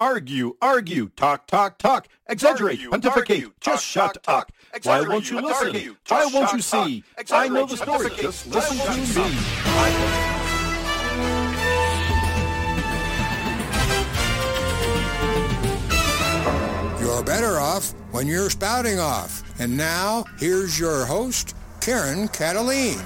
argue, talk, exaggerate, pontificate, just shut up. Why won't you listen? Why won't you see? I know the story, just listen to me. You're better off when you're spouting off. And now, here's your host, Karen Cataline.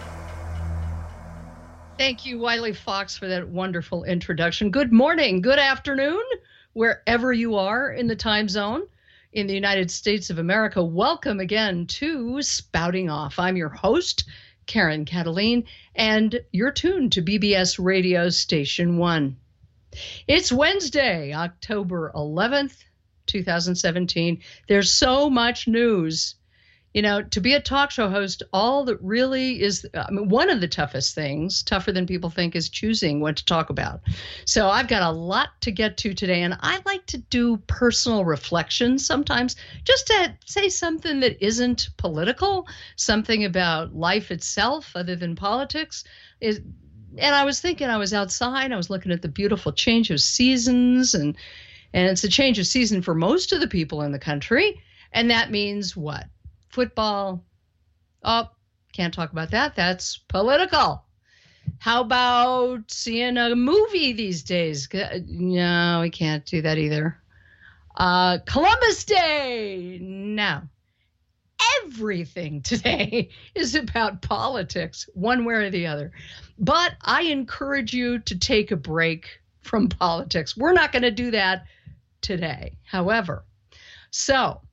Thank you, Wiley Fox, for that wonderful introduction. Good morning, good afternoon, wherever you are in the time zone in the United States of America. Welcome again to Spouting Off. I'm your host, Karen Cataline, and you're tuned to BBS Radio Station 1. It's Wednesday, October 11th, 2017. There's so much news. You know, to be a talk show host, all that really is, one of the toughest things, tougher than people think, is choosing what to talk about. So I've got a lot to get to today, and I like to do personal reflections sometimes, just to say something that isn't political, something about life itself other than politics. And I was thinking, I was outside, I was looking at the beautiful change of seasons, and it's a change of season for most of the people in the country, and that means what? Football. Oh, can't talk about that. That's political. How about seeing a movie these days? No, we can't do that either. Columbus Day. No. Everything today is about politics, one way or the other. But I encourage you to take a break from politics. We're not going to do that today, however. So,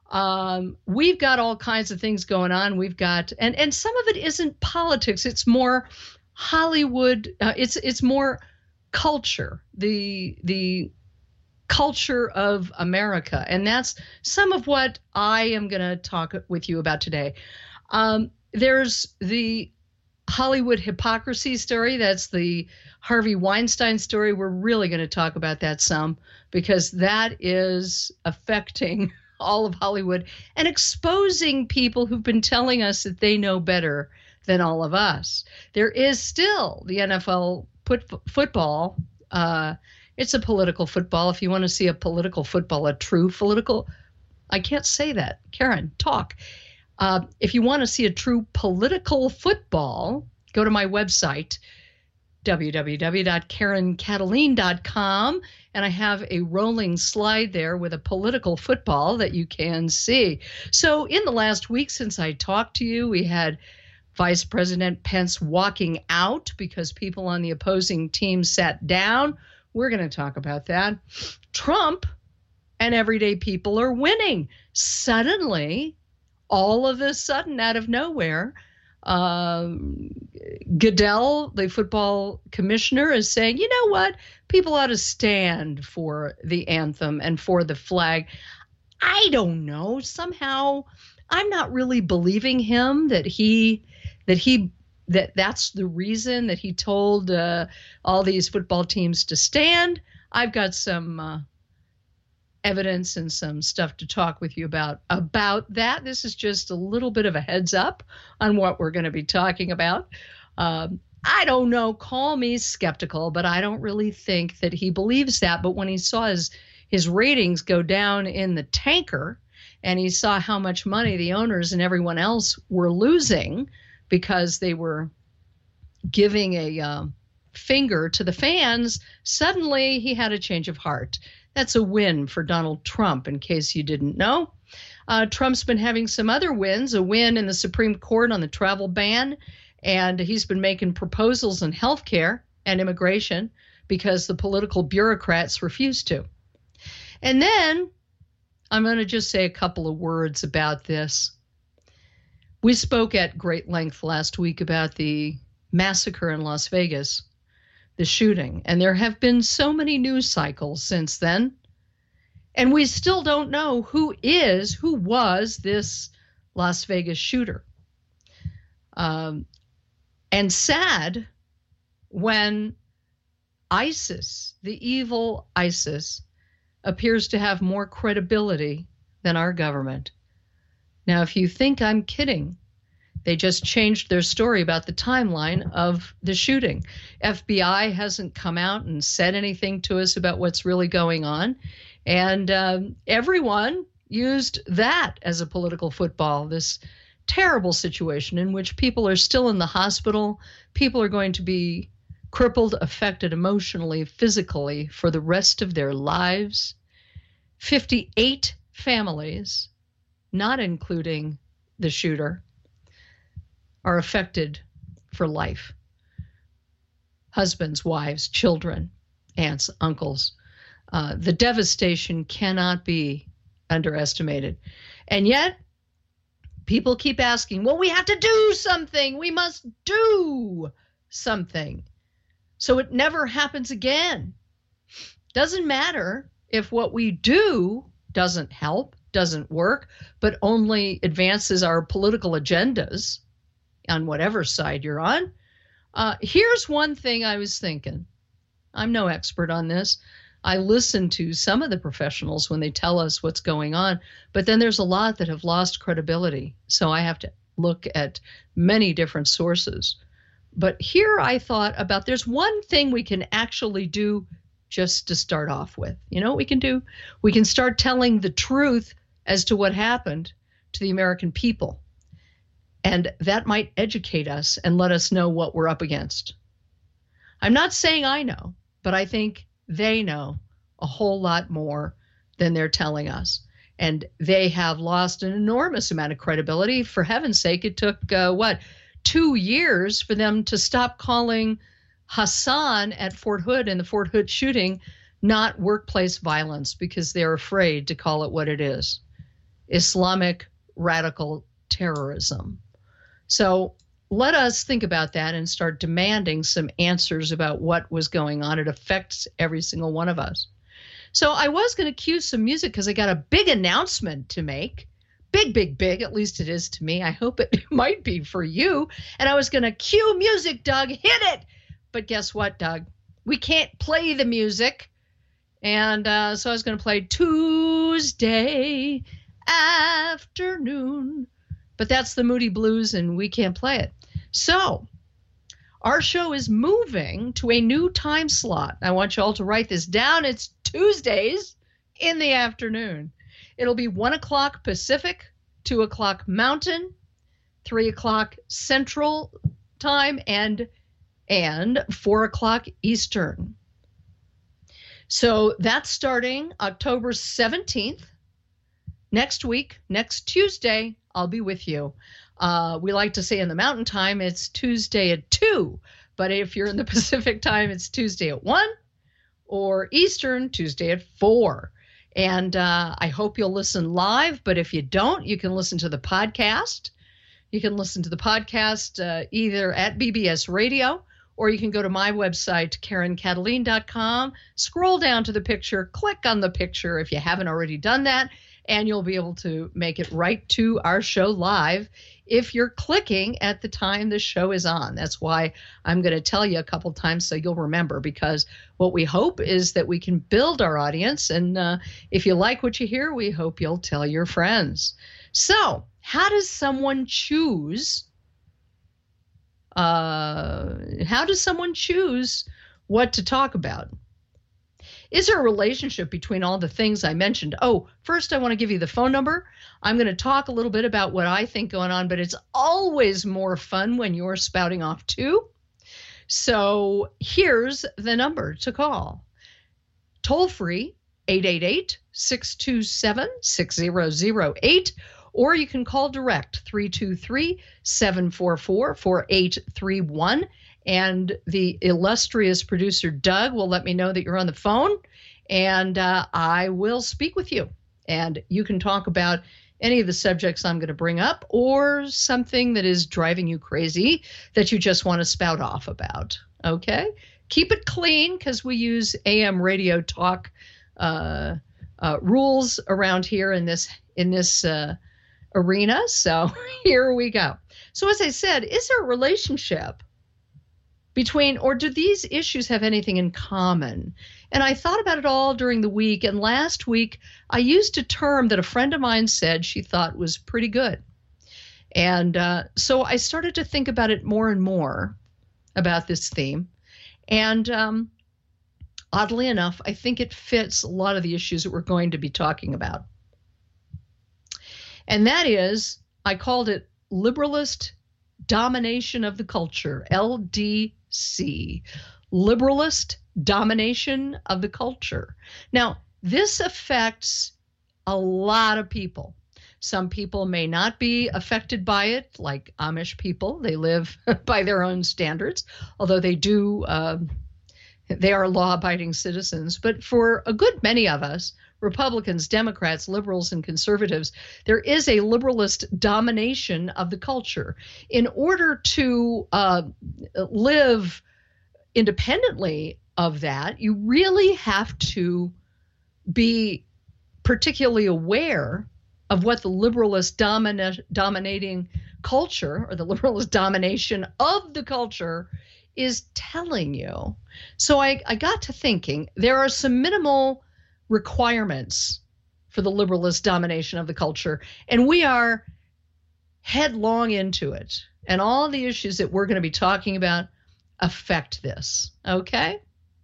we've got all kinds of things going on. We've got, and some of it isn't politics. It's more Hollywood. It's more culture, the culture of America. And that's some of what I am going to talk with you about today. There's the Hollywood hypocrisy story. That's the Harvey Weinstein story. We're really going to talk about that some, because that is affecting all of Hollywood and exposing people who've been telling us that they know better than all of us. There is still the NFL football. It's a political football. If you want to see a political football, a true political, I can't say that. Karen, talk. If you want to see a true political football, go to my website, www.karencataline.com, and I have a rolling slide there with a political football that you can see. So in the last week since I talked to you, we had Vice President Pence walking out because people on the opposing team sat down. We're going to talk about that. Trump and everyday people are winning. Suddenly, all of a sudden, out of nowhere, Goodell, the football commissioner, is saying, you know what? People ought to stand for the anthem and for the flag. I don't know. Somehow, I'm not really believing him that's the reason that he told all these football teams to stand. I've got some evidence and some stuff to talk with you about that. This is just a little bit of a heads up on what we're going to be talking about. I don't know, call me skeptical, but I don't really think that he believes that. But when he saw his ratings go down in the tanker, and he saw how much money the owners and everyone else were losing because they were giving a finger to the fans, suddenly he had a change of heart. That's a win for Donald Trump, in case you didn't know. Trump's been having some other wins, a win in the Supreme Court on the travel ban, and he's been making proposals on health care and immigration because the political bureaucrats refuse to. And then I'm going to just say a couple of words about this. We spoke at great length last week about the massacre in Las Vegas, the shooting, and there have been so many news cycles since then, and we still don't know who was this Las Vegas shooter. And sad when ISIS, the evil ISIS, appears to have more credibility than our government. Now, if you think I'm kidding, They just changed their story about the timeline of the shooting. FBI hasn't come out and said anything to us about what's really going on. And everyone used that as a political football, this terrible situation in which people are still in the hospital. People are going to be crippled, affected emotionally, physically for the rest of their lives. 58 families, not including the shooter, are affected for life. Husbands, wives, children, aunts, uncles. The devastation cannot be underestimated. And yet, people keep asking, well, we have to do something. We must do something so it never happens again. Doesn't matter if what we do doesn't help, doesn't work, but only advances our political agendas on whatever side you're on. Here's one thing I was thinking. I'm no expert on this. I listen to some of the professionals when they tell us what's going on, but then there's a lot that have lost credibility. So I have to look at many different sources. But here I thought about there's one thing we can actually do just to start off with. You know what we can do? We can start telling the truth as to what happened to the American people. And that might educate us and let us know what we're up against. I'm not saying I know, but I think they know a whole lot more than they're telling us. And they have lost an enormous amount of credibility. For heaven's sake, it took, 2 years for them to stop calling Hassan at Fort Hood and the Fort Hood shooting not workplace violence because they're afraid to call it what it is, Islamic radical terrorism. So let us think about that and start demanding some answers about what was going on. It affects every single one of us. So I was going to cue some music because I got a big announcement to make. Big, big, big. At least it is to me. I hope it might be for you. And I was going to cue music, Doug. Hit it. But guess what, Doug? We can't play the music. And so I was going to play Tuesday Afternoon. But that's the Moody Blues, and we can't play it. So our show is moving to a new time slot. I want you all to write this down. It's Tuesdays in the afternoon. It'll be 1 o'clock Pacific, 2 o'clock Mountain, 3 o'clock Central Time, and 4 o'clock Eastern. So that's starting October 17th. Next week, next Tuesday, I'll be with you. We like to say in the Mountain Time, it's Tuesday at 2. But if you're in the Pacific Time, it's Tuesday at 1. Or Eastern, Tuesday at 4. And I hope you'll listen live. But if you don't, you can listen to the podcast. You can listen to the podcast either at BBS Radio, or you can go to my website, KarenKataline.com, scroll down to the picture, click on the picture if you haven't already done that, and you'll be able to make it right to our show live if you're clicking at the time the show is on. That's why I'm going to tell you a couple times so you'll remember, because what we hope is that we can build our audience. And if you like what you hear, we hope you'll tell your friends. So how does someone choose? How does someone choose what to talk about? Is there a relationship between all the things I mentioned? Oh, first I want to give you the phone number. I'm going to talk a little bit about what I think going on, but it's always more fun when you're spouting off too. So here's the number to call. Toll free, 888-627-6008, or you can call direct, 323-744-4831. And the illustrious producer, Doug, will let me know that you're on the phone, and I will speak with you. And you can talk about any of the subjects I'm going to bring up, or something that is driving you crazy that you just want to spout off about. Okay? Keep it clean, because we use AM radio talk rules around here in this arena. So here we go. So as I said, is there a relationship between, or do these issues have anything in common? And I thought about it all during the week. And last week, I used a term that a friend of mine said she thought was pretty good. And so I started to think about it more and more, about this theme. And oddly enough, I think it fits a lot of the issues that we're going to be talking about. And that is, I called it Liberalist Domination of the Culture, LDC, Liberalist Domination of the Culture. Now, this affects a lot of people. Some people may not be affected by it, like Amish people. They live by their own standards, although they are law-abiding citizens. But for a good many of us, Republicans, Democrats, liberals, and conservatives, there is a liberalist domination of the culture. In order to live independently of that, you really have to be particularly aware of what the liberalist dominating culture, or the liberalist domination of the culture, is telling you. So I got to thinking, there are some minimal requirements for the liberalist domination of the culture, and we are headlong into it. And all the issues that we're going to be talking about affect this, okay?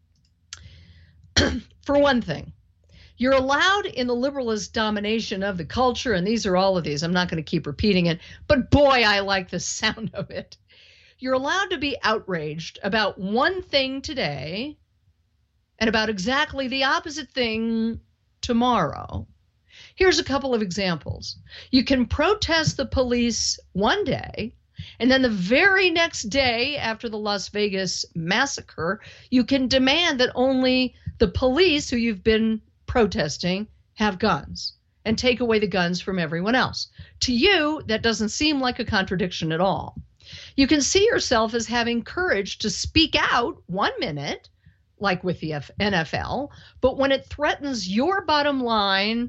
For one thing, you're allowed in the liberalist domination of the culture, and these are all of these. I'm not going to keep repeating it, but boy, I like the sound of it. You're allowed to be outraged about one thing today and about exactly the opposite thing tomorrow. Here's a couple of examples. You can protest the police one day, and then the very next day after the Las Vegas massacre, you can demand that only the police who you've been protesting have guns and take away the guns from everyone else. To you, that doesn't seem like a contradiction at all. You can see yourself as having courage to speak out 1 minute, like with the NFL, but when it threatens your bottom line,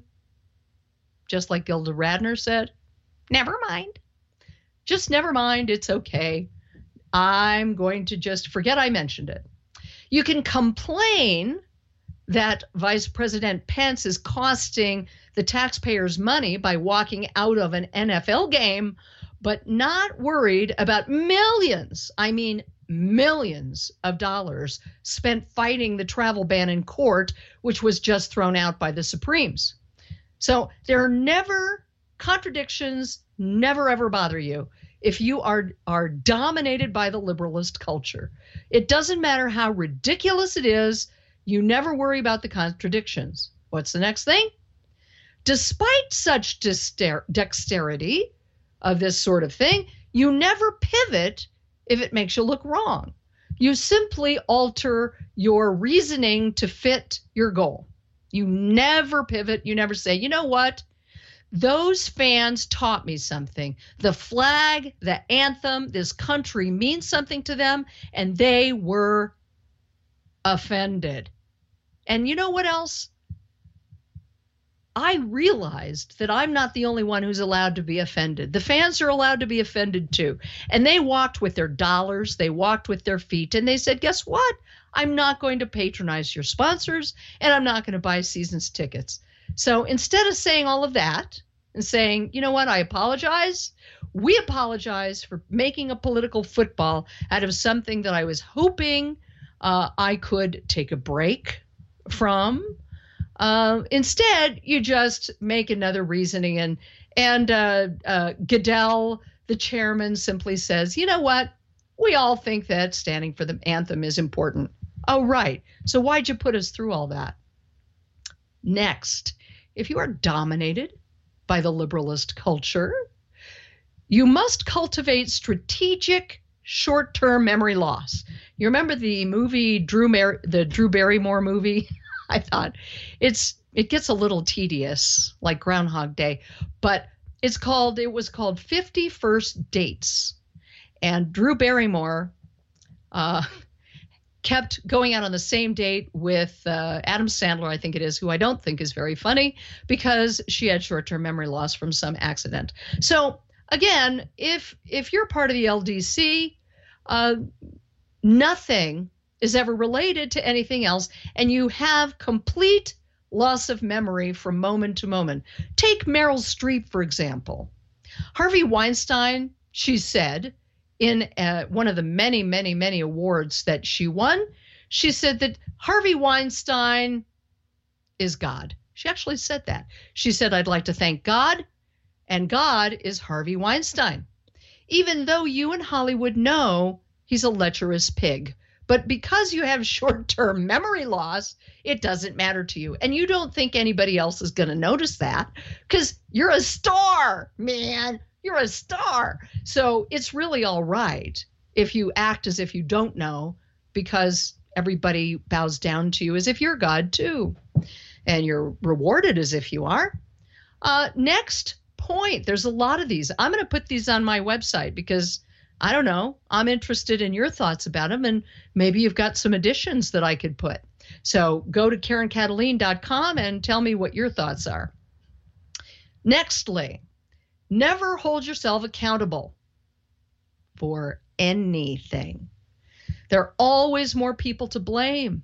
just like Gilda Radner said, never mind. Just never mind, it's okay. I'm going to just forget I mentioned it. You can complain that Vice President Pence is costing the taxpayers money by walking out of an NFL game, but not worried about millions, I mean millions of dollars spent fighting the travel ban in court, which was just thrown out by the Supremes. So there are never contradictions, never ever bother you if you are dominated by the liberalist culture. It doesn't matter how ridiculous it is, you never worry about the contradictions. What's the next thing? Despite such dexterity of this sort of thing, you never pivot if it makes you look wrong. You simply alter your reasoning to fit your goal. You never pivot. You never say, you know what? Those fans taught me something. The flag, the anthem, this country means something to them, and they were offended. And you know what else? I realized that I'm not the only one who's allowed to be offended. The fans are allowed to be offended too. And they walked with their dollars, they walked with their feet, and they said, guess what? I'm not going to patronize your sponsors, and I'm not going to buy season's tickets. So instead of saying all of that and saying, you know what, I apologize, we apologize for making a political football out of something that I was hoping I could take a break from. Instead, you just make another reasoning, and Goodell, the chairman, simply says, you know what? We all think that standing for the anthem is important. Oh, right. So why'd you put us through all that? Next, if you are dominated by the liberalist culture, you must cultivate strategic short-term memory loss. You remember the movie the Drew Barrymore movie? I thought it gets a little tedious, like Groundhog Day, but it was called 50 First Dates. And Drew Barrymore kept going out on the same date with Adam Sandler, I think it is, who I don't think is very funny because she had short-term memory loss from some accident. So again, if you're part of the LDC, nothing is ever related to anything else, and you have complete loss of memory from moment to moment. Take Meryl Streep, for example. Harvey Weinstein, she said, in one of the many, many, many awards that she won, she said that Harvey Weinstein is God. She actually said that. She said, I'd like to thank God, and God is Harvey Weinstein. Even though you in Hollywood know he's a lecherous pig. But because you have short-term memory loss, it doesn't matter to you. And you don't think anybody else is going to notice that because you're a star, man. You're a star. So it's really all right if you act as if you don't know, because everybody bows down to you as if you're God too. And you're rewarded as if you are. Next point. There's a lot of these. I'm going to put these on my website because I don't know. I'm interested in your thoughts about them, and maybe you've got some additions that I could put. So go to KarenKataline.com and tell me what your thoughts are. Nextly, never hold yourself accountable for anything. There are always more people to blame.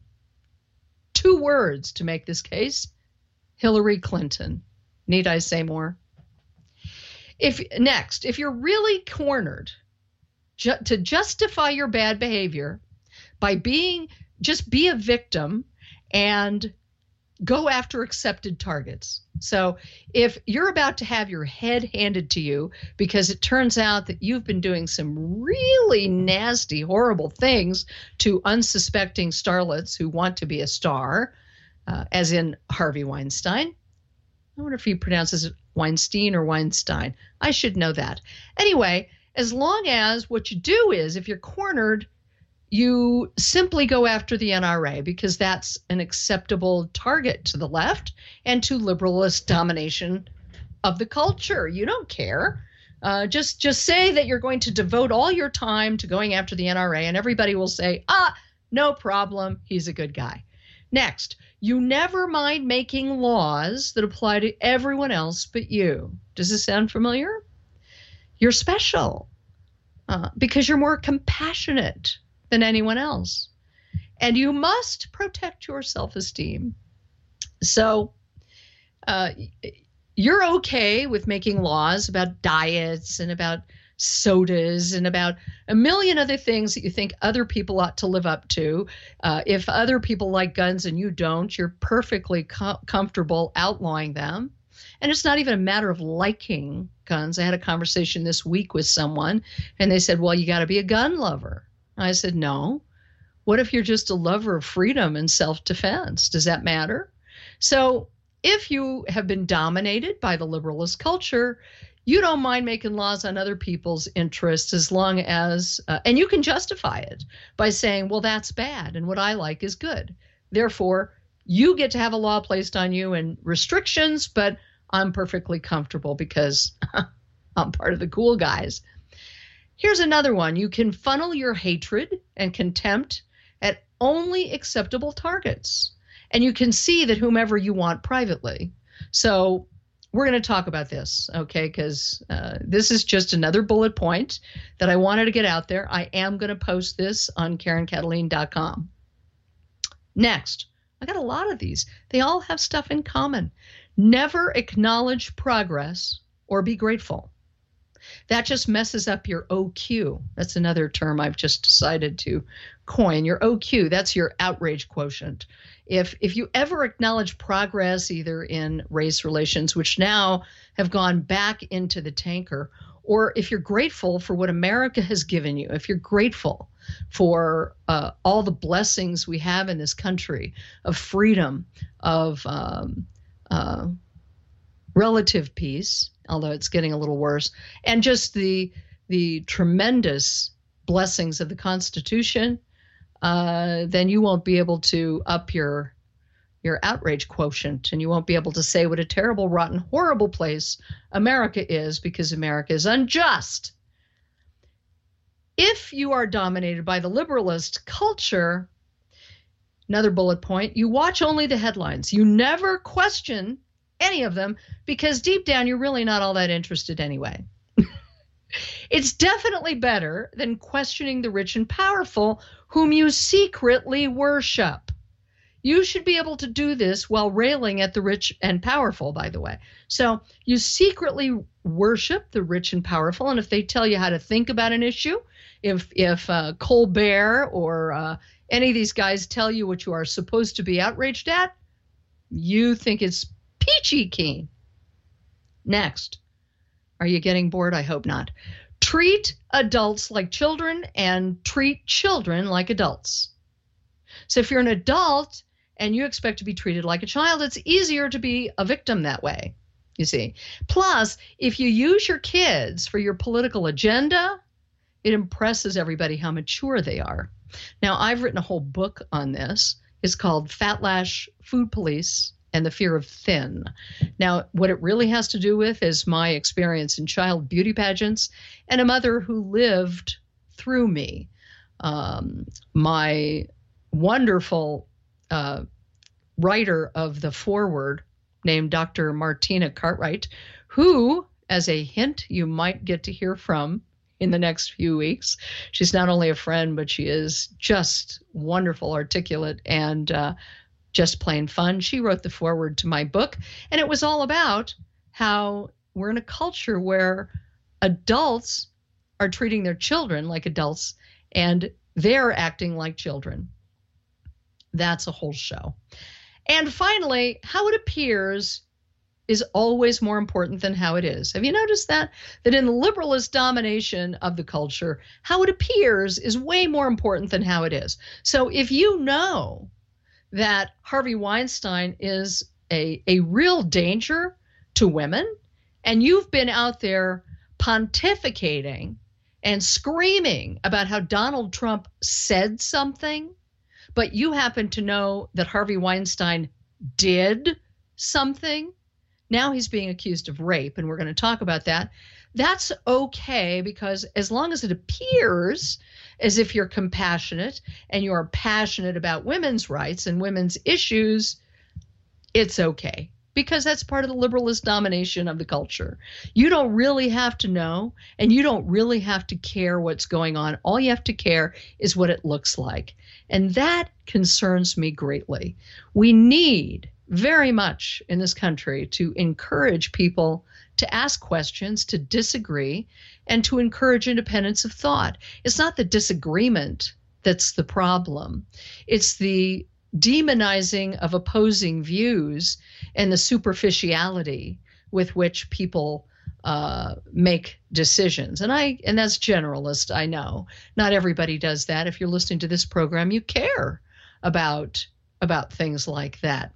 2 words to make this case: Hillary Clinton. Need I say more? If you're really cornered to justify your bad behavior by just be a victim and go after accepted targets. So if you're about to have your head handed to you because it turns out that you've been doing some really nasty, horrible things to unsuspecting starlets who want to be a star, as in Harvey Weinstein. I wonder if he pronounces it Weinstein or Weinstein. I should know that. Anyway, as long as what you do is, if you're cornered, you simply go after the NRA because that's an acceptable target to the left and to liberalist domination of the culture. You don't care. Just say that you're going to devote all your time to going after the NRA, and everybody will say, no problem, he's a good guy. Next, you never mind making laws that apply to everyone else but you. Does this sound familiar? You're special because you're more compassionate than anyone else. And you must protect your self-esteem. So you're okay with making laws about diets and about sodas and about a million other things that you think other people ought to live up to. If other people like guns and you don't, you're perfectly comfortable outlawing them. And it's not even a matter of liking guns. I had a conversation this week with someone, and they said, well, you got to be a gun lover. I said, no. What if you're just a lover of freedom and self-defense? Does that matter? So if you have been dominated by the liberalist culture, you don't mind making laws on other people's interests as long as, and you can justify it by saying, well, that's bad, and what I like is good. Therefore, you get to have a law placed on you and restrictions, but I'm perfectly comfortable because I'm part of the cool guys. Here's another one. You can funnel your hatred and contempt at only acceptable targets, and you can see that whomever you want privately. So we're going to talk about this, okay, because this is just another bullet point that I wanted to get out there. I am going to post this on KarenKataline.com. Next, I got a lot of these. They all have stuff in common. Never acknowledge progress or be grateful. That just messes up your OQ. That's another term I've just decided to coin. Your OQ, that's your outrage quotient. If you ever acknowledge progress, either in race relations, which now have gone back into the tanker, or if you're grateful for what America has given you, if you're grateful for all the blessings we have in this country of freedom, of relative peace, although it's getting a little worse, and just the tremendous blessings of the Constitution, then you won't be able to up your outrage quotient, and you won't be able to say what a terrible, rotten, horrible place America is, because America is unjust. If you are dominated by the liberalist culture, another bullet point, you watch only the headlines. You never question any of them because deep down you're really not all that interested anyway. It's definitely better than questioning the rich and powerful whom you secretly worship. You should be able to do this while railing at the rich and powerful, by the way. So you secretly worship the rich and powerful, and if they tell you how to think about an issue, if Colbert or any of these guys tell you what you are supposed to be outraged at, you think it's peachy keen. Next. Are you getting bored? I hope not. Treat adults like children and treat children like adults. So if you're an adult and you expect to be treated like a child, it's easier to be a victim that way, you see. Plus, if you use your kids for your political agenda, it impresses everybody how mature they are. Now, I've written a whole book on this. It's called Fat Lash, Food Police, and the Fear of Thin. Now, what it really has to do with is my experience in child beauty pageants and a mother who lived through me. My wonderful writer of the foreword named Dr. Martina Cartwright, who, as a hint, you might get to hear from in the next few weeks. She's not only a friend, but she is just wonderful, articulate, and just plain fun. She wrote the foreword to my book, and it was all about how we're in a culture where adults are treating their children like adults, and they're acting like children. That's a whole show. And finally, how it appears is always more important than how it is. Have you noticed that? That in the liberalist domination of the culture, how it appears is way more important than how it is. So if you know that Harvey Weinstein is a real danger to women, and you've been out there pontificating and screaming about how Donald Trump said something, but you happen to know that Harvey Weinstein did something. Now he's being accused of rape, and we're going to talk about that. That's okay, because as long as it appears as if you're compassionate and you're passionate about women's rights and women's issues, it's okay, because that's part of the liberalist domination of the culture. You don't really have to know, and you don't really have to care what's going on. All you have to care is what it looks like. And that concerns me greatly. We need very much in this country to encourage people to ask questions, to disagree, and to encourage independence of thought. It's not the disagreement that's the problem. It's the demonizing of opposing views and the superficiality with which people make decisions. And that's generalist, I know. Not everybody does that. If you're listening to this program, you care about things like that.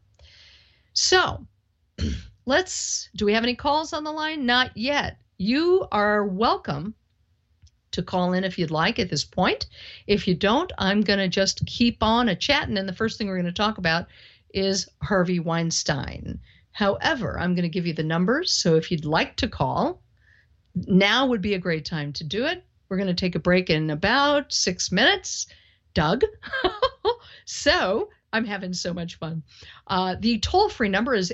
So do we have any calls on the line? Not yet. You are welcome to call in if you'd like at this point. If you don't, I'm going to just keep on chatting, and the first thing we're going to talk about is Harvey Weinstein. However, I'm going to give you the numbers, so if you'd like to call, now would be a great time to do it. We're going to take a break in about 6 minutes. Doug? So I'm having so much fun. The toll-free number is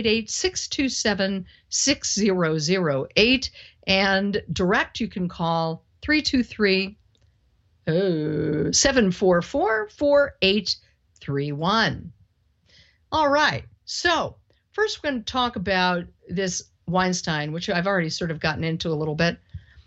888-627-6008, and direct you can call 323-744-4831. All right, so first we're going to talk about this Weinstein, which I've already sort of gotten into a little bit.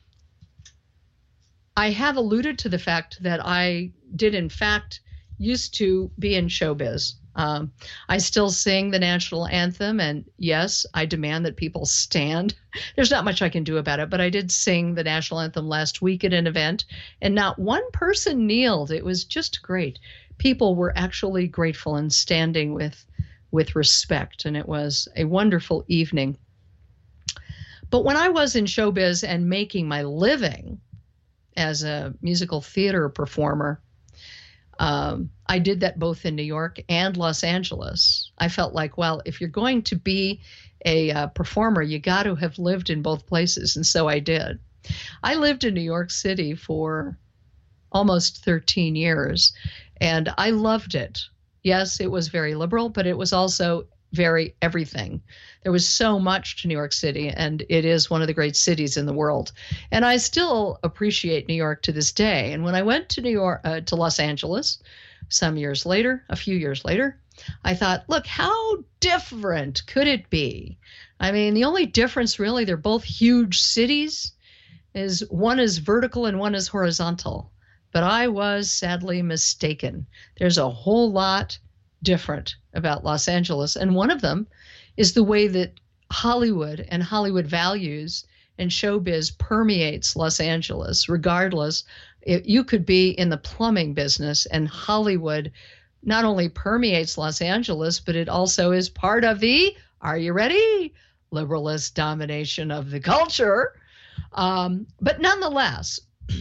I have alluded to the fact that I did, in fact, used to be in showbiz. I still sing the national anthem, and yes, I demand that people stand. There's not much I can do about it, but I did sing the national anthem last week at an event, and not one person kneeled. It was just great. People were actually grateful and standing with respect, and it was a wonderful evening. But when I was in showbiz and making my living as a musical theater performer, I did that both in New York and Los Angeles. I felt like, well, if you're going to be a performer, you got to have lived in both places, and so I did. I lived in New York City for almost 13 years, and I loved it. Yes, it was very liberal, but it was also very everything. There was so much to New York City, and it is one of the great cities in the world. And I still appreciate New York to this day. And when I went to to Los Angeles a few years later, I thought, look, how different could it be? I mean, the only difference really, they're both huge cities, is one is vertical and one is horizontal. But I was sadly mistaken. There's a whole lot different about Los Angeles. And one of them is the way that Hollywood and Hollywood values and showbiz permeates Los Angeles, regardless. You could be in the plumbing business, and Hollywood not only permeates Los Angeles, but it also is part of the, are you ready, liberalist domination of the culture. But nonetheless,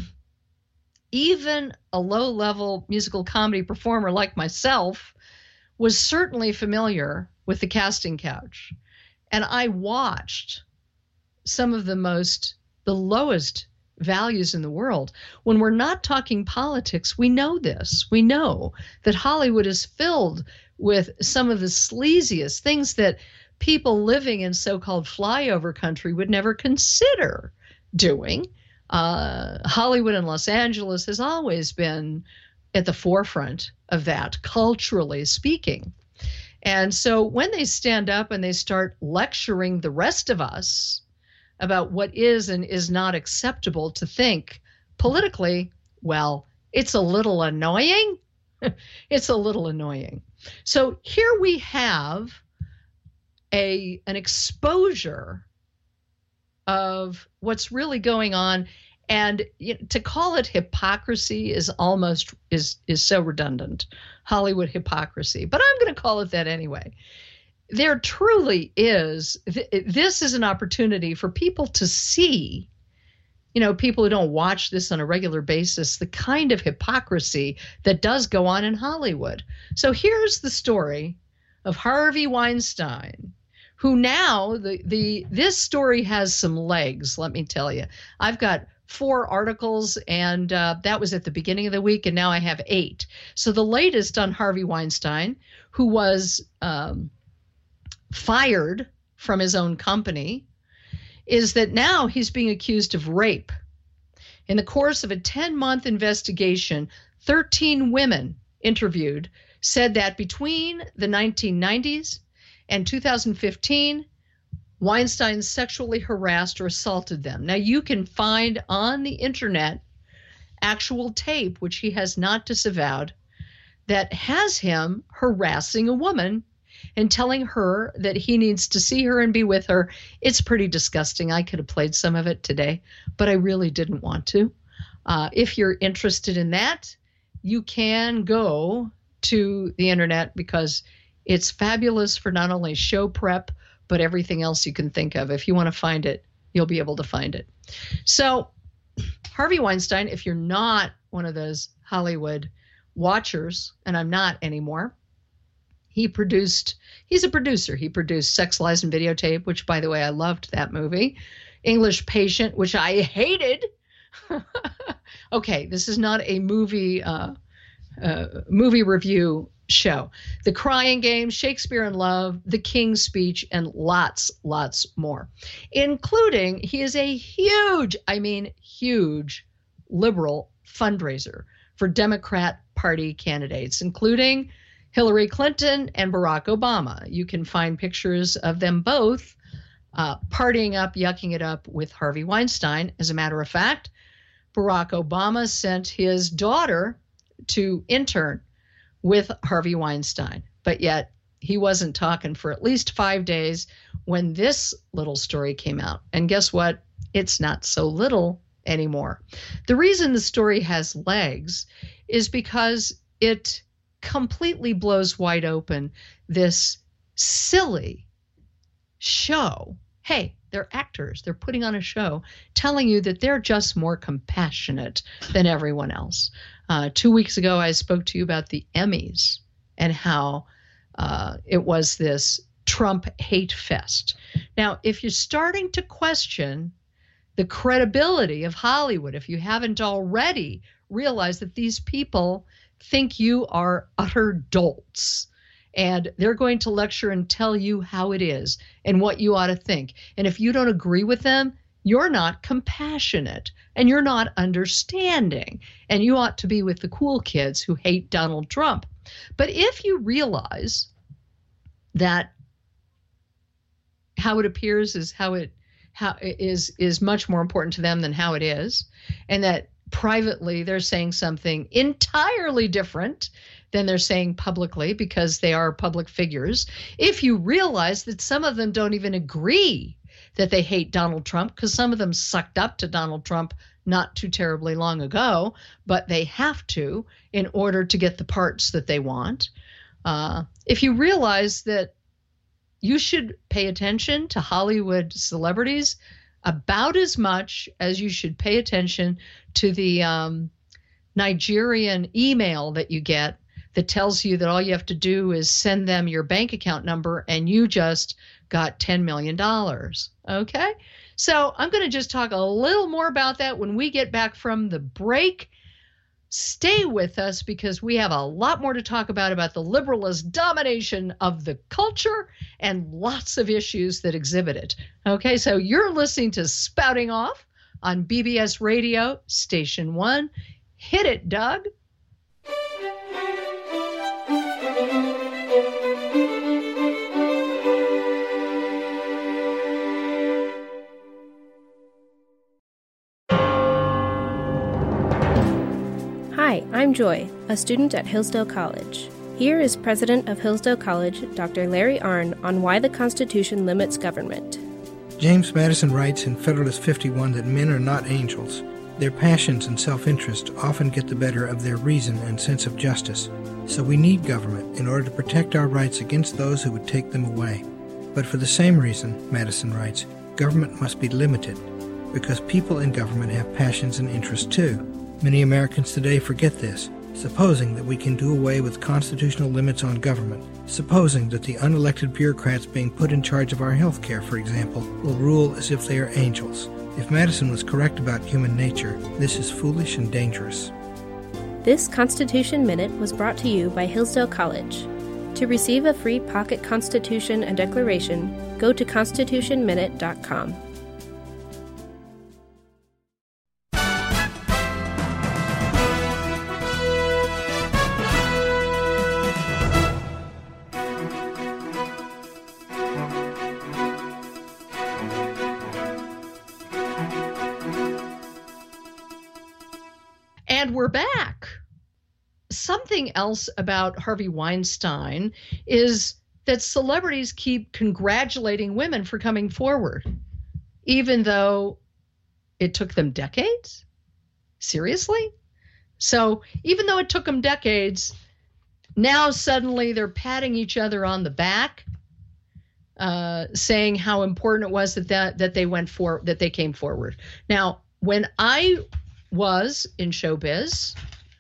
even a low-level musical comedy performer like myself was certainly familiar with the casting couch. And I watched some of the lowest values in the world. When we're not talking politics, we know this. We know that Hollywood is filled with some of the sleaziest things that people living in so-called flyover country would never consider doing. Hollywood and Los Angeles has always been at the forefront of that, culturally speaking. And so when they stand up and they start lecturing the rest of us about what is and is not acceptable to think politically, well, it's a little annoying. It's a little annoying. So here we have an exposure of what's really going on. And to call it hypocrisy is almost is so redundant, Hollywood hypocrisy. But I'm going to call it that anyway. There truly is, this is an opportunity for people to see, people who don't watch this on a regular basis, the kind of hypocrisy that does go on in Hollywood. So here's the story of Harvey Weinstein, who now, this story has some legs, let me tell you. I've got 4 articles, and that was at the beginning of the week, and now I have 8. So the latest on Harvey Weinstein, who was fired from his own company, is that now he's being accused of rape. In the course of a 10-month investigation, 13 women interviewed said that between the 1990s and 2015, Weinstein sexually harassed or assaulted them. Now, you can find on the internet actual tape, which he has not disavowed, that has him harassing a woman and telling her that he needs to see her and be with her. It's pretty disgusting. I could have played some of it today, but I really didn't want to. If you're interested in that, you can go to the internet because it's fabulous for not only show prep, but everything else you can think of. If you want to find it, you'll be able to find it. So Harvey Weinstein, if you're not one of those Hollywood watchers, and I'm not anymore, he's a producer. He produced Sex, Lies, and Videotape, which, by the way, I loved that movie. English Patient, which I hated. Okay, this is not a movie review show. The Crying Game, Shakespeare in Love, The King's Speech, and lots more. Including, he is a huge liberal fundraiser for Democrat Party candidates, including Hillary Clinton and Barack Obama. You can find pictures of them both partying up, yucking it up with Harvey Weinstein. As a matter of fact, Barack Obama sent his daughter to intern with Harvey Weinstein, but yet he wasn't talking for at least 5 days when this little story came out. And guess what? It's not so little anymore. The reason the story has legs is because it completely blows wide open this silly show. Hey, they're actors. They're putting on a show telling you that they're just more compassionate than everyone else. 2 weeks ago, I spoke to you about the Emmys and how it was this Trump hate fest. Now, if you're starting to question the credibility of Hollywood, if you haven't already realized that these people think you are utter dolts, and they're going to lecture and tell you how it is and what you ought to think. And if you don't agree with them, you're not compassionate and you're not understanding. And you ought to be with the cool kids who hate Donald Trump. But if you realize that how it appears is how is much more important to them than how it is, and that privately they're saying something entirely different than they're saying publicly because they are public figures. If you realize that some of them don't even agree that they hate Donald Trump, because some of them sucked up to Donald Trump not too terribly long ago, but they have to in order to get the parts that they want. If you realize that you should pay attention to Hollywood celebrities about as much as you should pay attention to the Nigerian email that you get that tells you that all you have to do is send them your bank account number and you just got $10 million. Okay? So I'm going to just talk a little more about that when we get back from the break. Stay with us because we have a lot more to talk about the liberalist domination of the culture and lots of issues that exhibit it. Okay, so you're listening to Spouting Off on BBS Radio, Station 1. Hit it, Doug. Hi, I'm Joy, a student at Hillsdale College. Here is President of Hillsdale College, Dr. Larry Arnn, on why the Constitution limits government. James Madison writes in Federalist 51 that men are not angels. Their passions and self-interest often get the better of their reason and sense of justice. So we need government in order to protect our rights against those who would take them away. But for the same reason, Madison writes, government must be limited, because people in government have passions and interests too. Many Americans today forget this, supposing that we can do away with constitutional limits on government, supposing that the unelected bureaucrats being put in charge of our health care, for example, will rule as if they are angels. If Madison was correct about human nature, this is foolish and dangerous. This Constitution Minute was brought to you by Hillsdale College. To receive a free pocket Constitution and Declaration, go to constitutionminute.com. And we're back. Something else about Harvey Weinstein is that celebrities keep congratulating women for coming forward, even though it took them decades. Seriously? So even though it took them decades, now suddenly they're patting each other on the back, saying how important it was that they came forward. Now, when I was in showbiz,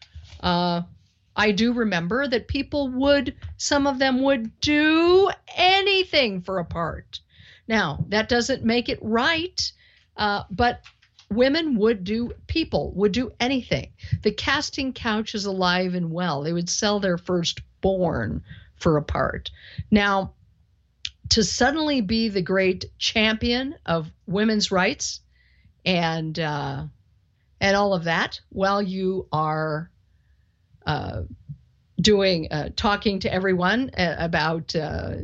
I do remember that some of them would do anything for a part. Now, that doesn't make it right, but people would do anything. The casting couch is alive and well. They would sell their firstborn for a part. Now, to suddenly be the great champion of women's rights and all of that while you are talking to everyone about,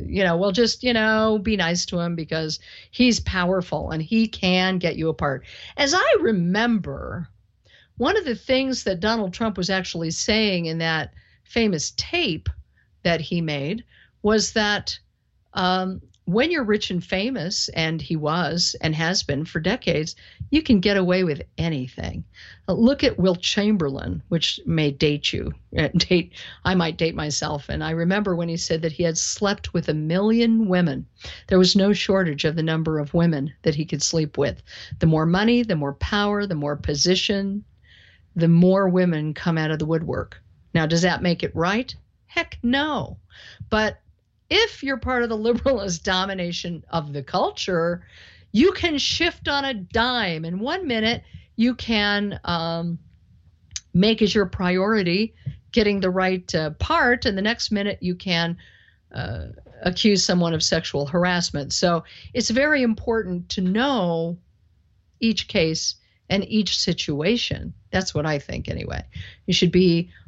be nice to him because he's powerful and he can get you apart. As I remember, one of the things that Donald Trump was actually saying in that famous tape that he made was that when you're rich and famous, and he was and has been for decades, you can get away with anything. Look at Wilt Chamberlain, which may date you. I might date myself. And I remember when he said that he had slept with 1 million women. There was no shortage of the number of women that he could sleep with. The more money, the more power, the more position, the more women come out of the woodwork. Now, does that make it right? Heck no. But if you're part of the liberalist domination of the culture, you can shift on a dime. In 1 minute, you can make as your priority getting the right part, and the next minute you can accuse someone of sexual harassment. So it's very important to know each case and each situation. That's what I think anyway. You should be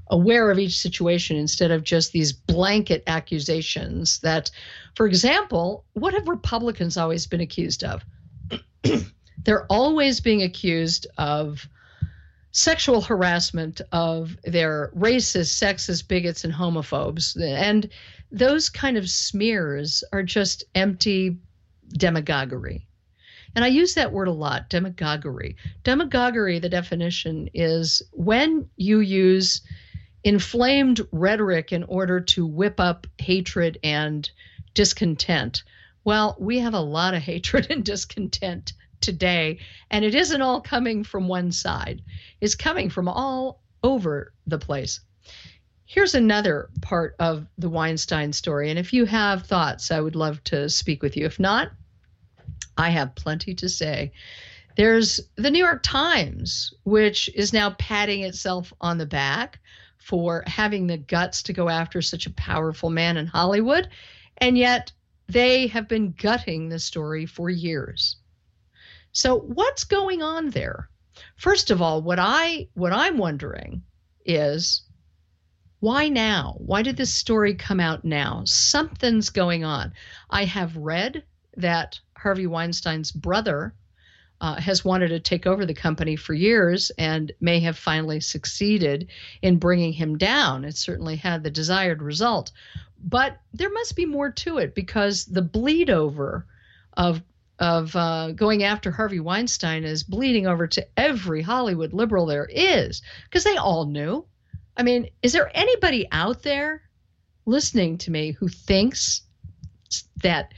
aware of each situation instead of just these blanket accusations that, for example, what have Republicans always been accused of? They're always being accused of sexual harassment, of their racist, sexist, bigots, and homophobes. And those kind of smears are just empty demagoguery. And I use that word a lot, demagoguery. Demagoguery, the definition is when you use inflamed rhetoric in order to whip up hatred and discontent. Well, we have a lot of hatred and discontent today, and it isn't all coming from one side. It's coming from all over the place. Here's another part of the Weinstein story, and if you have thoughts, I would love to speak with you. If not, I have plenty to say. There's the New York Times, which is now patting itself on the back for having the guts to go after such a powerful man in Hollywood, and yet they have been gutting the story for years. So what's going on there? First of all, what I'm wondering is, why now? Why did this story come out now? Something's going on. I have read that Harvey Weinstein's brother has wanted to take over the company for years and may have finally succeeded in bringing him down. It certainly had the desired result. But there must be more to it, because the bleed over of going after Harvey Weinstein is bleeding over to every Hollywood liberal there is, because they all knew. I mean, is there anybody out there listening to me who thinks that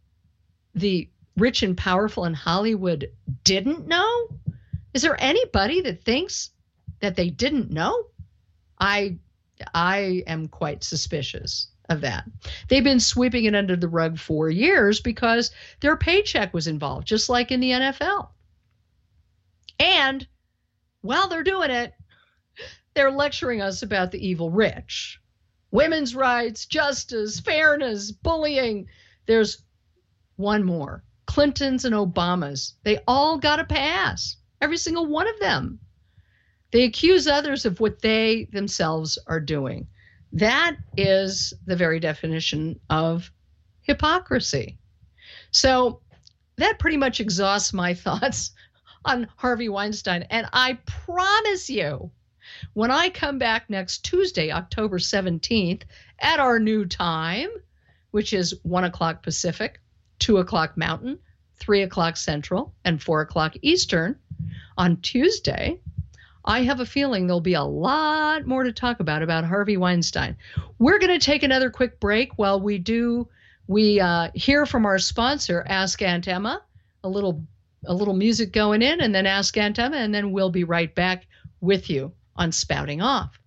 the rich and powerful in Hollywood didn't know? Is there anybody that thinks that they didn't know? I am quite suspicious of that. They've been sweeping it under the rug for years because their paycheck was involved, just like in the NFL. And while they're doing it, they're lecturing us about the evil rich. Women's rights, justice, fairness, bullying. There's one more. Clintons and Obamas. They all got a pass. Every single one of them. They accuse others of what they themselves are doing. That is the very definition of hypocrisy. So that pretty much exhausts my thoughts on Harvey Weinstein. And I promise you, when I come back next Tuesday, October 17th, at our new time, which is 1 o'clock Pacific, 2 o'clock Mountain, 3 o'clock Central, and 4 o'clock Eastern, on Tuesday, I have a feeling there'll be a lot more to talk about Harvey Weinstein. We're going to take another quick break while we hear from our sponsor, Ask Aunt Emma, a little music going in, and then Ask Aunt Emma, and then we'll be right back with you on Spouting Off.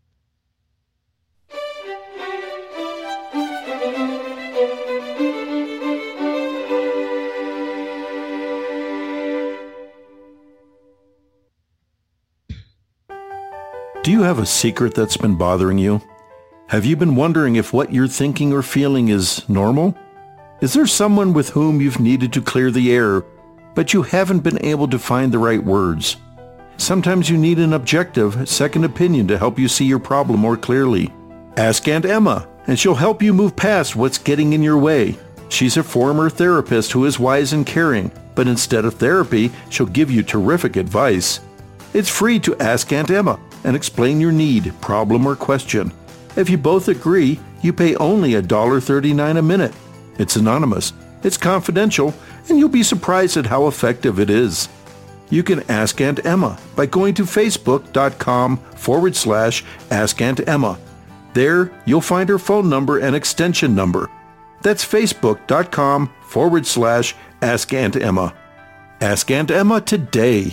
Do you have a secret that's been bothering you? Have you been wondering if what you're thinking or feeling is normal? Is there someone with whom you've needed to clear the air, but you haven't been able to find the right words? Sometimes you need an objective, second opinion to help you see your problem more clearly. Ask Aunt Emma, and she'll help you move past what's getting in your way. She's a former therapist who is wise and caring, but instead of therapy, she'll give you terrific advice. It's free to ask Aunt Emma and explain your need, problem, or question. If you both agree, you pay only $1.39 a minute. It's anonymous, it's confidential, and you'll be surprised at how effective it is. You can ask Aunt Emma by going to facebook.com/Ask Aunt Emma. There, you'll find her phone number and extension number. That's facebook.com/Ask Aunt Emma. Ask Aunt Emma today.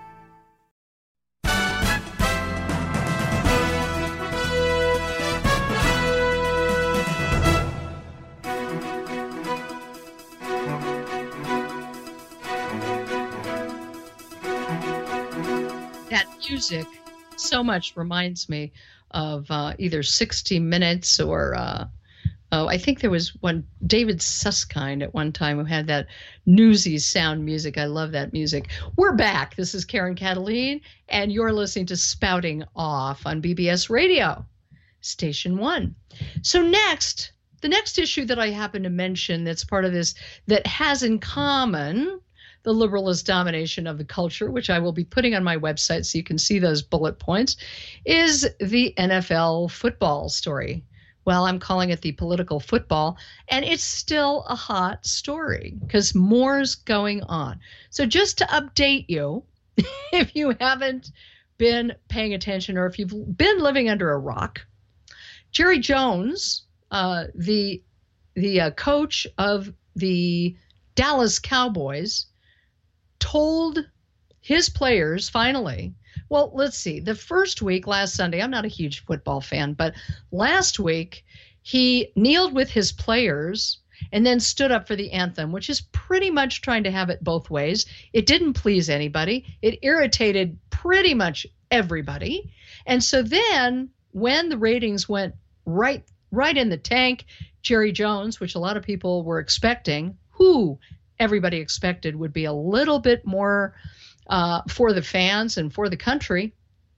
Music so much reminds me of either 60 Minutes or Oh, I think there was one, David Susskind at one time, who had that Newsies sound music. I love that music. We're back. This is Karen Cataline, and you're listening to Spouting Off on BBS Radio, Station 1. So the next issue that I happen to mention that's part of this, that has in common the liberalist domination of the culture, which I will be putting on my website so you can see those bullet points, is the NFL football story. Well, I'm calling it the political football, and it's still a hot story because more's going on. So just to update you, if you haven't been paying attention or if you've been living under a rock, Jerry Jones, the coach of the Dallas Cowboys, told his players finally, well, let's see. The first week, last Sunday, I'm not a huge football fan, but last week he kneeled with his players and then stood up for the anthem, which is pretty much trying to have it both ways. It didn't please anybody. It irritated pretty much everybody. And so then when the ratings went right in the tank, Jerry Jones, which a lot of people were expecting, who everybody expected would be a little bit more for the fans and for the country,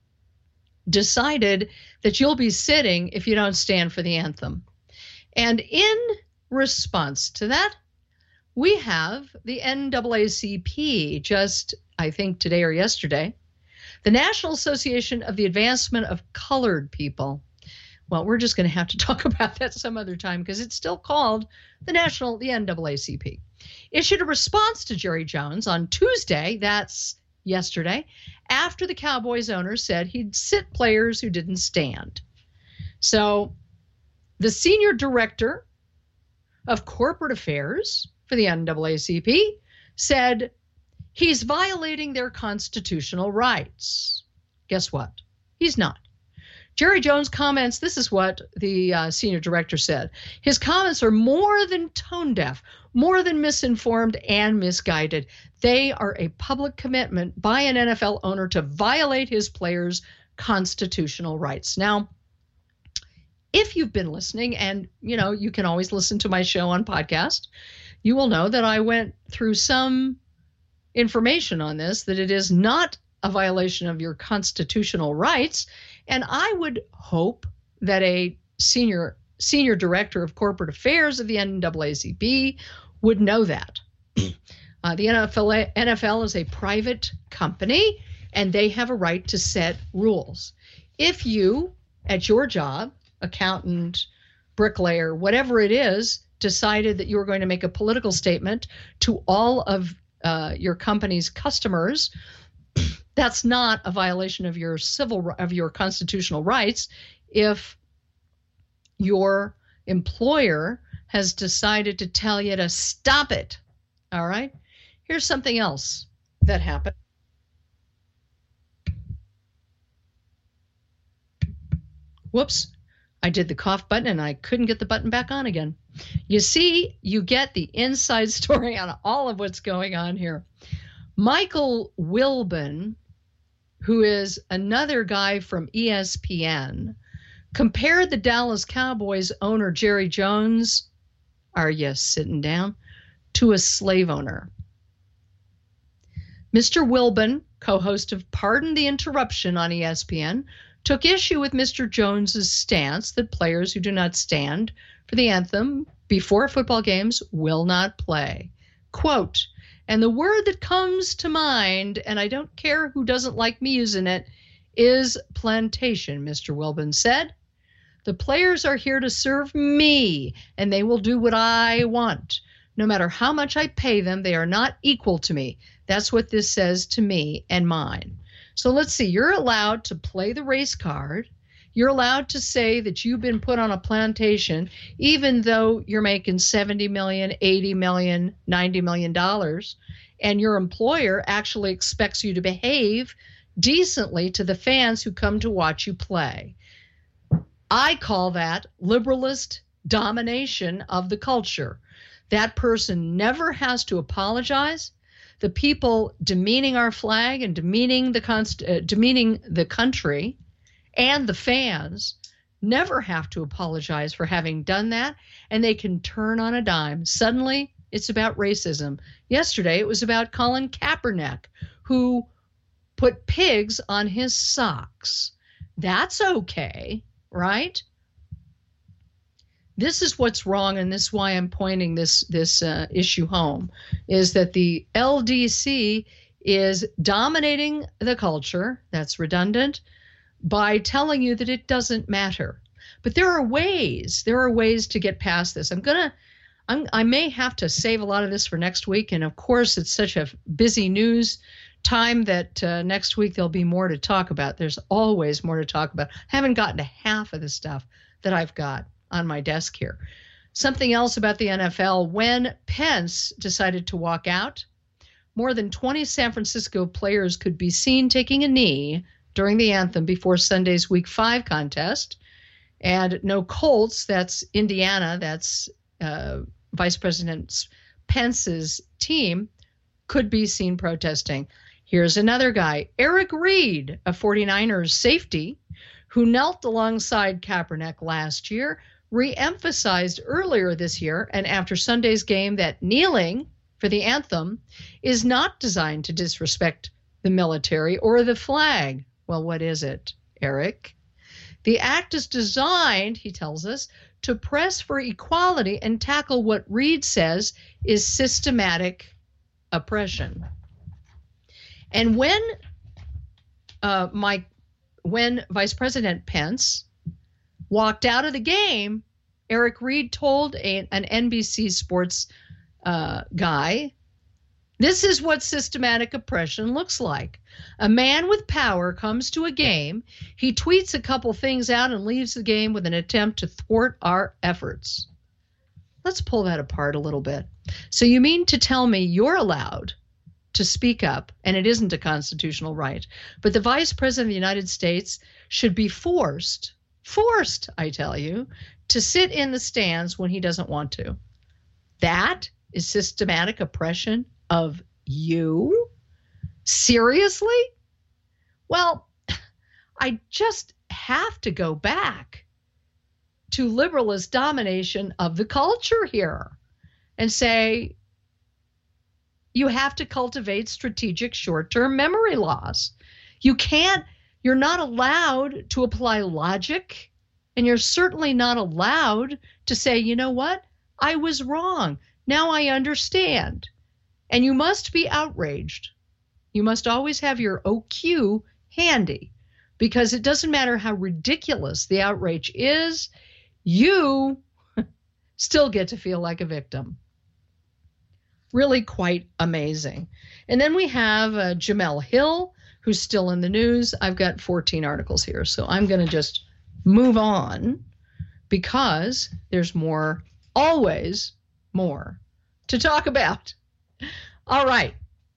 decided that you'll be sitting if you don't stand for the anthem. And in response to that, we have the NAACP, just I think today or yesterday, the National Association of the Advancement of Colored People. Well, we're just going to have to talk about that some other time because it's still called the NAACP. Issued a response to Jerry Jones on Tuesday, that's yesterday, after the Cowboys owner said he'd sit players who didn't stand. So the senior director of corporate affairs for the NAACP said he's violating their constitutional rights. Guess what? He's not. Jerry Jones comments, this is what the senior director said. His comments are more than tone deaf, more than misinformed and misguided. They are a public commitment by an NFL owner to violate his players' constitutional rights. Now, if you've been listening, and you can always listen to my show on podcast, you will know that I went through some information on this, that it is not a violation of your constitutional rights. And I would hope that a senior director of corporate affairs of the NAACP would know that. The NFL is a private company, and they have a right to set rules. If you, at your job, accountant, bricklayer, whatever it is, decided that you were going to make a political statement to all of your company's customers, that's not a violation of your constitutional rights if your employer has decided to tell you to stop it. All right? Here's something else that happened. Whoops. I did the cough button and I couldn't get the button back on again. You see, you get the inside story on all of what's going on here. Michael Wilbon, who is another guy from ESPN, compared the Dallas Cowboys owner Jerry Jones, are you sitting down, to a slave owner. Mr. Wilbon, co-host of Pardon the Interruption on ESPN, took issue with Mr. Jones's stance that players who do not stand for the anthem before football games will not play. Quote, and the word that comes to mind, and I don't care who doesn't like me using it, is plantation, Mr. Wilbon said. The players are here to serve me, and they will do what I want. No matter how much I pay them, they are not equal to me. That's what this says to me and mine. So let's see, you're allowed to play the race card. You're allowed to say that you've been put on a plantation, even though you're making $70 million, $80 million, $90 million, and your employer actually expects you to behave decently to the fans who come to watch you play. I call that liberalist domination of the culture. That person never has to apologize. The people demeaning our flag and demeaning the country and the fans never have to apologize for having done that, and they can turn on a dime. Suddenly, it's about racism. Yesterday, it was about Colin Kaepernick, who put pigs on his socks. That's okay, right? This is what's wrong, and this is why I'm pointing this issue home, is that the LDC is dominating the culture. That's redundant, by telling you that it doesn't matter. But there are ways to get past this. I may have to save a lot of this for next week, and of course it's such a busy news time that next week there'll be more to talk about. There's always more to talk about. I haven't gotten to half of the stuff that I've got on my desk here. Something else about the NFL: when Pence decided to walk out, more than 20 San Francisco players could be seen taking a knee during the anthem before Sunday's Week 5 contest. And no Colts, that's Indiana, that's Vice President Pence's team, could be seen protesting. Here's another guy, Eric Reed, a 49ers safety, who knelt alongside Kaepernick last year, re-emphasized earlier this year and after Sunday's game that kneeling for the anthem is not designed to disrespect the military or the flag. Well, what is it, Eric? The act is designed, he tells us, to press for equality and tackle what Reed says is systematic oppression. And when Vice President Pence walked out of the game, Eric Reed told an NBC Sports guy, "This is what systematic oppression looks like. A man with power comes to a game, he tweets a couple things out and leaves the game with an attempt to thwart our efforts." Let's pull that apart a little bit. So you mean to tell me you're allowed to speak up, and it isn't a constitutional right, but the Vice President of the United States should be forced, I tell you, to sit in the stands when he doesn't want to? That is systematic oppression of you? Seriously? Well, I just have to go back to liberalist domination of the culture here and say you have to cultivate strategic short-term memory loss. You're not allowed to apply logic, and you're certainly not allowed to say, you know what, I was wrong. Now I understand. And you must be outraged. You must always have your OQ handy, because it doesn't matter how ridiculous the outrage is, you still get to feel like a victim. Really quite amazing. And then we have Jemele Hill, who's still in the news. I've got 14 articles here, so I'm going to just move on because there's more, always more to talk about. All right.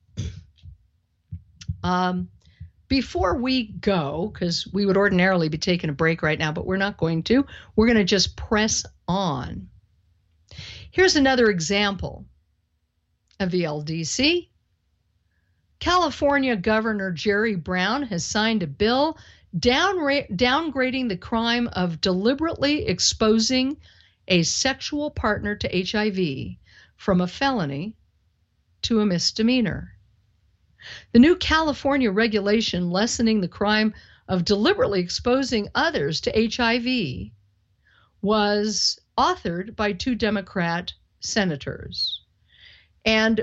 Before we go, because we would ordinarily be taking a break right now, but we're not going to. We're going to just press on. Here's another example of the LDC. California Governor Jerry Brown has signed a bill downgrading the crime of deliberately exposing a sexual partner to HIV from a felony to a misdemeanor. The new California regulation lessening the crime of deliberately exposing others to HIV was authored by 2 Democrat senators. And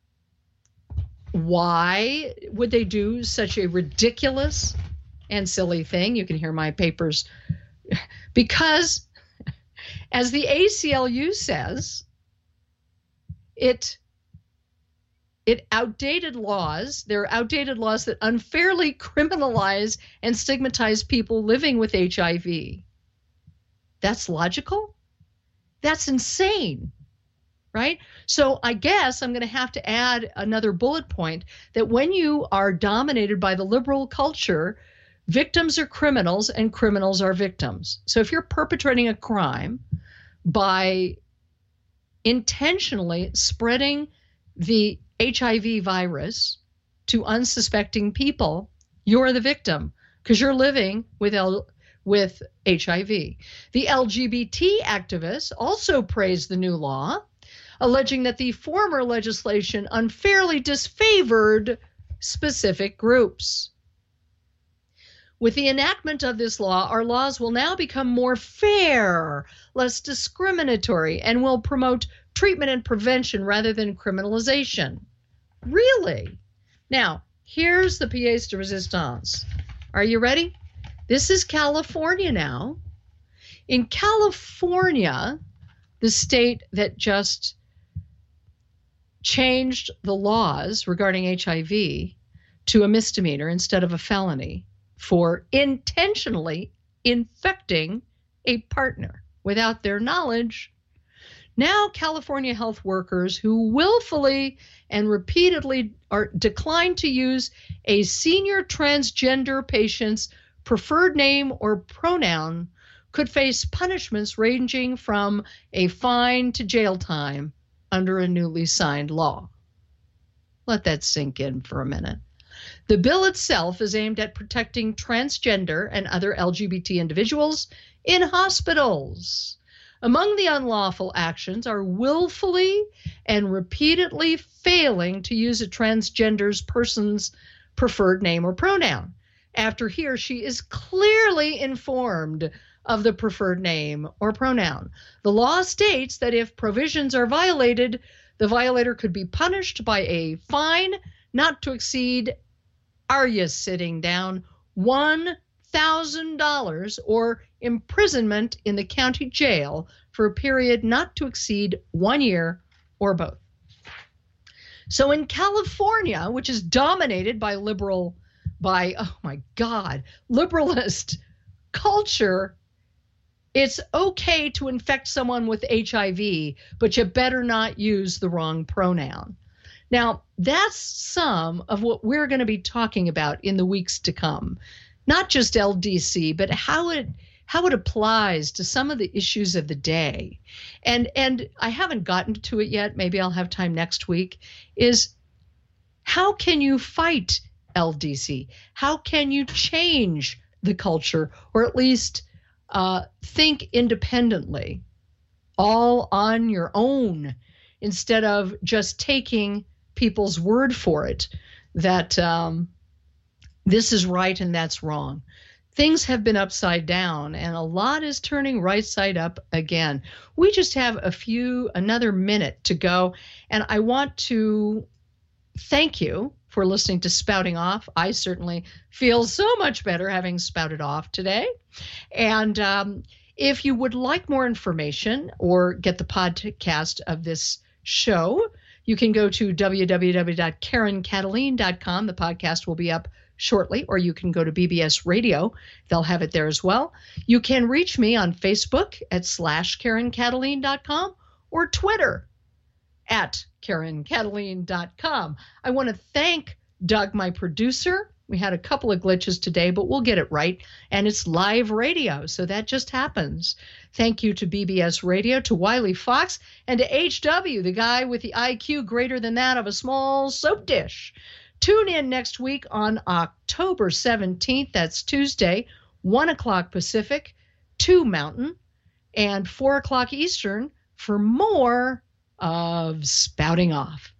why would they do such a ridiculous and silly thing? You can hear my papers. Because, as the ACLU says, there are outdated laws that unfairly criminalize and stigmatize people living with HIV. That's logical? That's insane, right? So I guess I'm going to have to add another bullet point that when you are dominated by the liberal culture, victims are criminals and criminals are victims. So if you're perpetrating a crime by intentionally spreading the HIV virus to unsuspecting people, you're the victim because you're living with with HIV. The LGBT activists also praised the new law, alleging that the former legislation unfairly disfavored specific groups. With the enactment of this law, our laws will now become more fair, less discriminatory, and will promote treatment and prevention rather than criminalization. Really? Now, here's the pièce de résistance. Are you ready? This is California now. In California, the state that just changed the laws regarding HIV to a misdemeanor instead of a felony for intentionally infecting a partner without their knowledge. Now, California health workers who willfully and repeatedly decline to use a senior transgender patient's preferred name or pronoun could face punishments ranging from a fine to jail time under a newly signed law. Let that sink in for a minute. The bill itself is aimed at protecting transgender and other LGBT individuals in hospitals. Among the unlawful actions are willfully and repeatedly failing to use a transgender person's preferred name or pronoun after he or she is clearly informed of the preferred name or pronoun. The law states that if provisions are violated, the violator could be punished by a fine not to exceed, are you sitting down, $1,000 or imprisonment in the county jail for a period not to exceed 1 year or both. So in California, which is dominated by liberalist culture, it's okay to infect someone with HIV, but you better not use the wrong pronoun. Now, that's some of what we're going to be talking about in the weeks to come. Not just LDC, but how it applies to some of the issues of the day. And I haven't gotten to it yet, maybe I'll have time next week, is how can you fight LDC? How can you change the culture, or at least think independently, all on your own, instead of just taking people's word for it that this is right and that's wrong. Things have been upside down and a lot is turning right side up again. We just have another minute to go, and I want to thank you for listening to Spouting Off. I certainly feel so much better having spouted off today. And if you would like more information or get the podcast of this show, you can go to www.KarenKataline.com. The podcast will be up shortly, or you can go to BBS Radio. They'll have it there as well. You can reach me on Facebook at /KarenKataline.com or Twitter at KarenKataline.com. I want to thank Doug, my producer. We had a couple of glitches today, but we'll get it right. And it's live radio, so that just happens. Thank you to BBS Radio, to Wiley Fox, and to HW, the guy with the IQ greater than that of a small soap dish. Tune in next week on October 17th. That's Tuesday, 1 o'clock Pacific, 2 Mountain, and 4 o'clock Eastern for more of Spouting Off.